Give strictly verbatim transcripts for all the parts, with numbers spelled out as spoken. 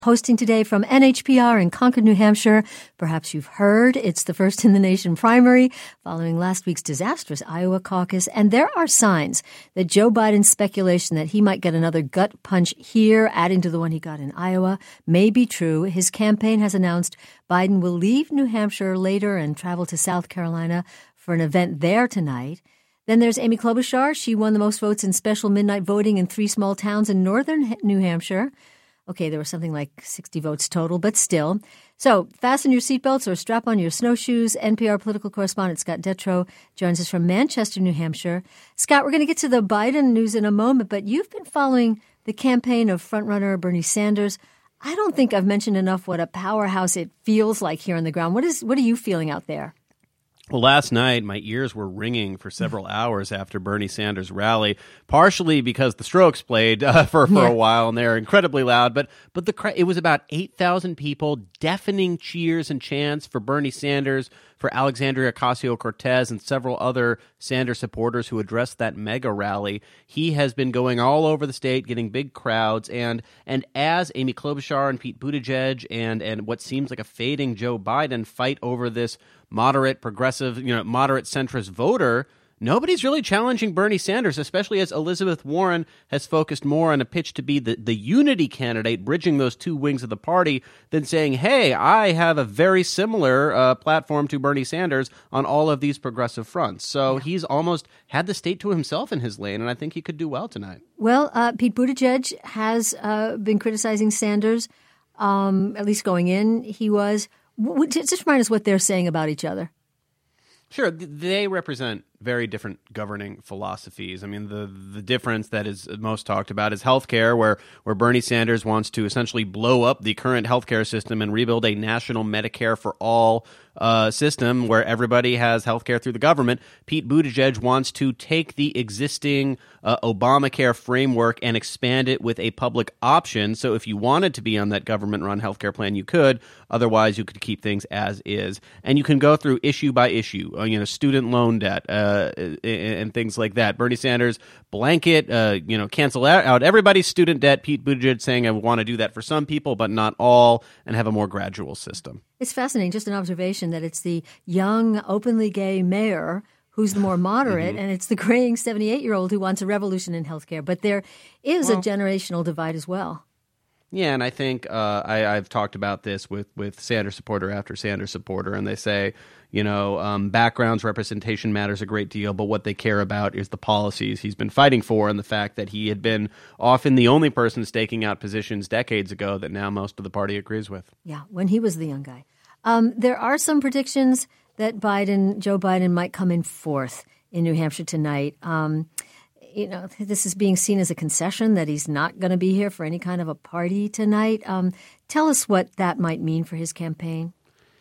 Hosting today from N H P R in Concord, New Hampshire. Perhaps you've heard it's the first in the nation primary following last week's disastrous Iowa caucus. And there are signs that Joe Biden's speculation that he might get another gut punch here, adding to the one he got in Iowa, may be true. His campaign has announced Biden will leave New Hampshire later and travel to South Carolina for an event there tonight. Then there's Amy Klobuchar. She won the most votes in special midnight voting in three small towns in northern New Hampshire. Okay, there was something like sixty votes total, but still. So fasten your seatbelts or strap on your snowshoes. N P R political correspondent Scott Detrow joins us from Manchester, New Hampshire. Scott, we're going to get to the Biden news in a moment, but you've been following the campaign of frontrunner Bernie Sanders. I don't think I've mentioned enough what a powerhouse it feels like here on the ground. What is what are you feeling out there? Well, last night, my ears were ringing for several hours after Bernie Sanders' rally, partially because the Strokes played uh, for, for yeah. a while, and they're incredibly loud. But but the it was about eight thousand people, deafening cheers and chants for Bernie Sanders, for Alexandria Ocasio-Cortez, and several other Sanders supporters who addressed that mega rally. He has been going all over the state, getting big crowds. And and as Amy Klobuchar and Pete Buttigieg and, and what seems like a fading Joe Biden fight over this moderate, progressive, you know, moderate centrist voter, nobody's really challenging Bernie Sanders, especially as Elizabeth Warren has focused more on a pitch to be the, the unity candidate, bridging those two wings of the party, than saying, hey, I have a very similar uh, platform to Bernie Sanders on all of these progressive fronts. So yeah. he's almost had the state to himself in his lane, and I think he could do well tonight. Well, uh, Pete Buttigieg has uh, been criticizing Sanders, um, at least going in, he was. W- just remind us what they're saying about each other. Sure. They represent very different governing philosophies. I mean, the the difference that is most talked about is healthcare, where where Bernie Sanders wants to essentially blow up the current healthcare system and rebuild a national Medicare for all uh, system where everybody has healthcare through the government. Pete Buttigieg wants to take the existing uh, Obamacare framework and expand it with a public option. So if you wanted to be on that government-run healthcare plan, you could. Otherwise, you could keep things as is. And you can go through issue by issue, uh, you know, student loan debt, uh, Uh, and things like that. Bernie Sanders blanket, uh, you know, cancel out everybody's student debt. Pete Buttigieg saying I want to do that for some people, but not all, and have a more gradual system. It's fascinating, just an observation, that it's the young, openly gay mayor who's the more moderate, mm-hmm. and it's the graying seventy-eight-year-old who wants a revolution in healthcare. But there is well, a generational divide as well. Yeah, and I think uh, I, I've talked about this with, with Sanders supporter after Sanders supporter, and they say, you know, um, backgrounds, representation matters a great deal, but what they care about is the policies he's been fighting for, and the fact that he had been often the only person staking out positions decades ago that now most of the party agrees with. Yeah, when he was the young guy. Um, there are some predictions that Biden, Joe Biden, might come in fourth in New Hampshire tonight. Um, you know, this is being seen as a concession that he's not going to be here for any kind of a party tonight. Um, tell us what that might mean for his campaign.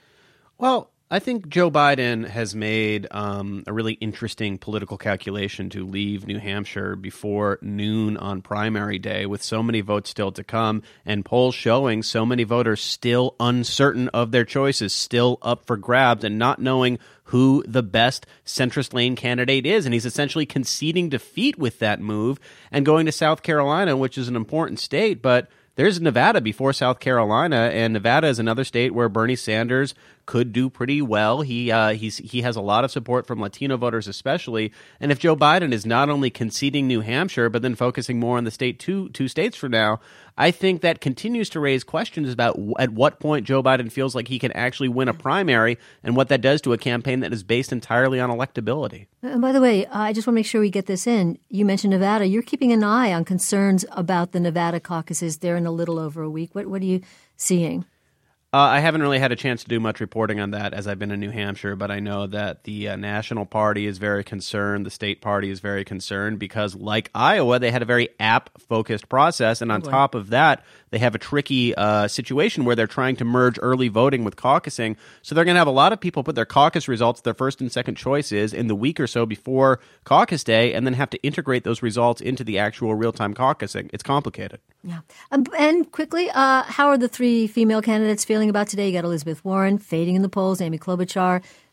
Well, I think Joe Biden has made um, a really interesting political calculation to leave New Hampshire before noon on primary day, with so many votes still to come and polls showing so many voters still uncertain of their choices, still up for grabs, and not knowing who the best centrist lane candidate is. And he's essentially conceding defeat with that move and going to South Carolina, which is an important state, but there's Nevada before South Carolina, and Nevada is another state where Bernie Sanders could do pretty well. He uh, he's he has a lot of support from Latino voters especially. And if Joe Biden is not only conceding New Hampshire, but then focusing more on the state two two states for now, I think that continues to raise questions about w- at what point Joe Biden feels like he can actually win a primary, and what that does to a campaign that is based entirely on electability. And by the way, I just want to make sure we get this in. You mentioned Nevada. You're keeping an eye on concerns about the Nevada caucuses. They're in a little over a week. What what are you seeing? Uh, I haven't really had a chance to do much reporting on that as I've been in New Hampshire, but I know that the uh, National Party is very concerned. The state party is very concerned because, like Iowa, they had a very app-focused process. And on oh, top of that, they have a tricky uh, situation where they're trying to merge early voting with caucusing. So they're going to have a lot of people put their caucus results, their first and second choices, in the week or so before caucus day, and then have to integrate those results into the actual real-time caucusing. It's complicated. Yeah. Um, and quickly, uh, how are the three female candidates feeling about today? You got Elizabeth Warren fading in the polls, Amy Klobuchar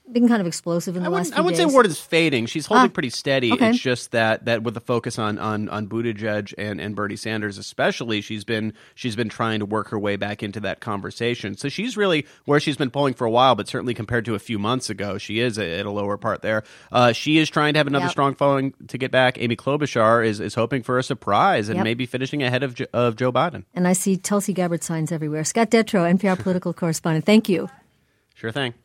been kind of explosive in the I last wouldn't, few I wouldn't days. say Ward is fading. She's holding Ah, pretty steady. okay. It's just that that with the focus on on on Buttigieg and, and Bernie Sanders especially, she's been she's been trying to work her way back into that conversation. So she's really where she's been polling for a while, but certainly compared to a few months ago, she is at a lower part there. Uh, she is trying to have another Yep. strong following to get back. Amy Klobuchar is, is hoping for a surprise and Yep. maybe finishing ahead of, Jo- of Joe Biden. And I see Tulsi Gabbard signs everywhere. Scott Detrow, N P R political correspondent. Thank you. Sure thing.